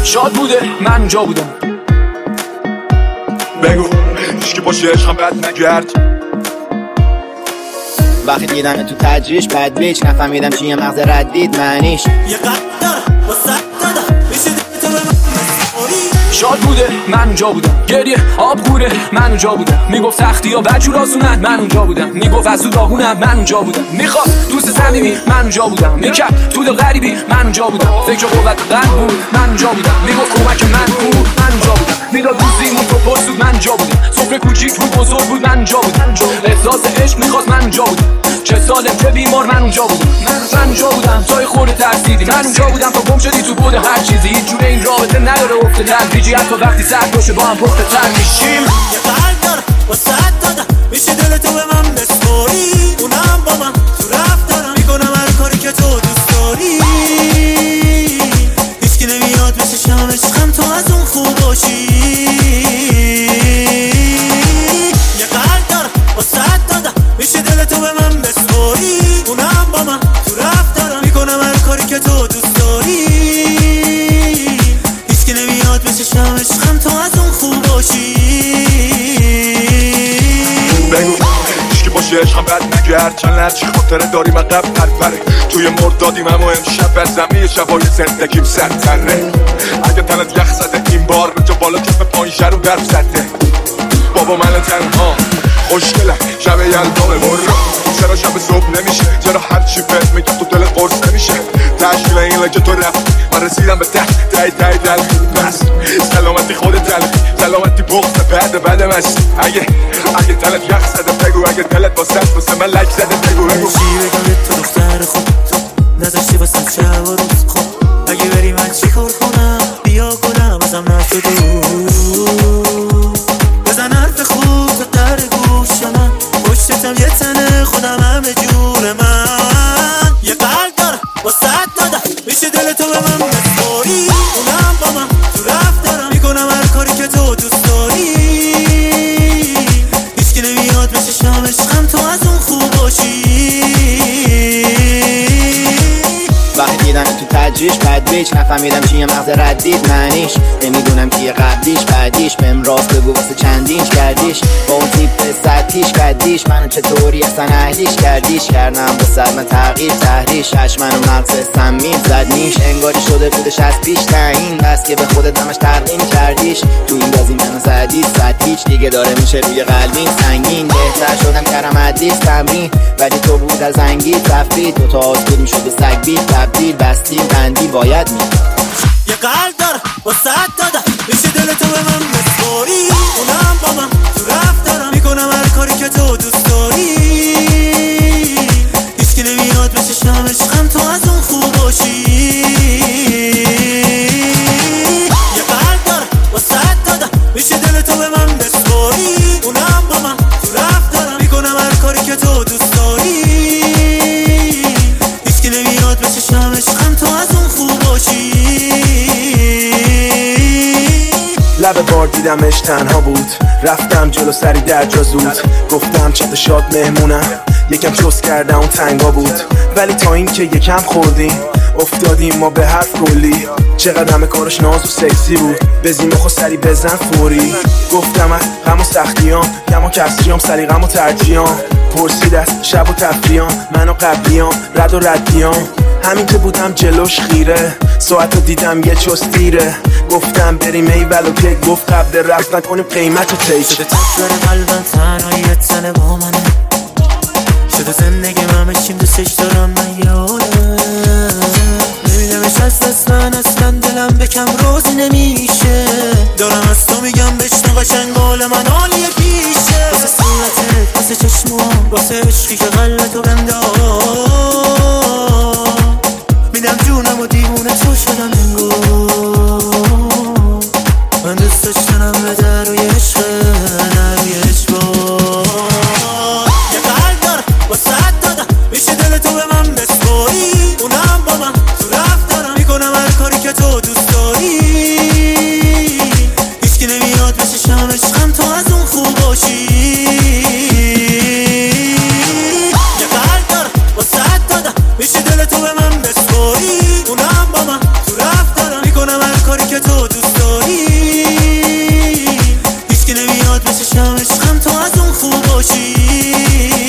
شاد بوده من اونجا بودم. بگو هیچکی باشه عشقم بد نگرد. وقتی دیدم تو تجریش بد بیچ نفهمیدم چیه مغز ردید معنیش. یه قدر واسه دادم میشه تو به من شاد بوده من اونجا بودم. گریه آب غوره من اونجا بودم. میگفت سختی یا بجور آسونن من اونجا بودم. میگفت از تو داغونم من اونجا بودم. میخواد دوست صمیمی من اونجا بودم. میکرد تو دل غریبی من اونجا بودم. فکر قوت قلب بود من اونجا بودم. میگفت کمک من بود من اونجا بودم. میداد دوزیمون تو پست بود من اونجا بودم. سفره کوچیک بود بزرگ بود من اونجا بودم. احساس عشق میخواست من اونجا بودم. چه سالم چه بیمار من اونجا بودم. من اونجا بودم تا خورده ترسیدی. من اونجا بودم تا گم شدی تو بود هر چیزی. هیچ جوره این رابطه نداره افت تدریجی. حتی وقتی سرد باشه با هم پخت تر میشیم. یه قلب دارم واسه دادم میشه دل تو به من بسپاری. اونم با من تو رفتارم میکنم هر کاری که تو دوست داری. هیچکی نمیاد بشه شام عشقم تو از اون خوب باشی. یه قلب دارم واسه دادم میشه دل تو به من بسپاری. اونم با من تو رفتارم میکنم هر کاری که تو دوست داری. هیچکی نمیاد بشه شام عشقم تو از اون خوب باشی. بگو هیچکی باشه عشقم بد نگرد. چند هرچی خاطره داریم عقب پرپره. توی مردادیم اما امشب بر زمین شبای زندگیم سرتره. اگه تنت یخ زده این بار به جا بالا کف پایین رو درب زده. بابا من تنها خوشگلم شب یلدامه برو. چرا شب صبح نمیشه؟ چرا هرچی فکر میگم تو دل قرص نمیشه؟ تشکیل این لگه تو رفت من رسیدم به ته دلخی. بس سلامتی خودت تلخی سلامتی بغض بعد مست. اگه تلت یخ زده بگو. اگه تلت واسه من لک زده بگو. چی بگم تو دختر خوب تو نذاشتی واسم شب و روز خوب. اگه بری من چی کار کنم بیا گلم ازم نشد بزن حرف خوب تو در گوش من. پشتتم یه تنه خودم همه جور من. یه قلب دارم واسه دادم میشه دل تو به من بسپاری. اونم با من تو رفتارم میکنم هر کاری که تو دوست داری. هیچکی نمیاد بشه شام عشقم تو از اون خوب باشی. وقتی دیدم تو تجریش بد بیچ نفهمیدم چیه مغز ردید معنیش. نمیدونم کیه قبلیش بعدیش. بهم راست بگو واسه چندینش کردیش. با اون تیپ سطحیش قدیش. منو چطوری اصلا اهلیش کردیش. کردم با صد من تغییر تحریش. منو مغز سمین زد نیش. انگاری شده بودش از پیش تعیین. بس که به خودت همش تقدیم کردیش. تو این بازی منو زدی صد هیچ دیگه داره میشه روی قلبین سنگین. بهتر شدم کردم عدیس تمرین ولی تو بود از انگیز رفتی. دوتا آسکود میشد به سگ بیت تبدیل بستیم بندی باید می. یه قلب دارم واسه دادم میشه دل تو به من بسپاری. اونم با من تو رفتارم میکنم هر کاری که تو دوست داری. هیچکی نمیاد بشه شام عشقم تو از اون خوب باشی. یه قلب دارم واسه دادم میشه دل تو به من بسپاری. اونم با من تو رفتارم میکنم هر کاری که تو دوست داری. هیچکی نمیاد بشه شام عشقم تو از اون خوب باشی. لب بار دیدمش تنها بود. رفتم جلو سری در جا زود. گفتم چت شاد مهمونم. یکم چوس کردم اون تنگا بود. ولی تا این که یکم خوردیم افتادیم ما به حرف کلی. چقدر همه کارش ناز و سکسی بود. بزیم خو سری بزن فوری. گفتم از غم و سختیام غم و کسریام سلیقم و ترجیام. پرسید از شب و تفریام من و قبلیام رد و ردیام. همین که بودم جلوش خیره ساعت رو دیدم یه چوس دیره. گفتم بریم ایول و که گفت قبل رفت نکنیم قیمت و تیک. شده تفسر قلبم تنهایی تنه با منه. شده زندگی من بشیم دوستش دارم من یادم. نمیدمش از دست من اصلا دلم بکم روزی نمیشه. دارم از تو میگم بشنو قشنگ قول من عالیه پیشه. واسه صورتت واسه چشموام واسه عشقی که قلبتو بنده میدم جونم و دیوونه تو شدم انگار. من دوست داشتنم به در روی عشق نه روی اجبار. یه قلب دارم واسه دادم میشه دل تو به من بسپاری. اونم با من تو رفتارم میکنم هر کاری که تو دوست داری. هیچکی نمیاد بشه شام عشقم تو از اون خوب باشی. یه قلب دارم واسه دادم میشه دل تو به من بسپاری. اونم با من تو رفتارم میکنم باشم عشقم تو از اون خوب باشی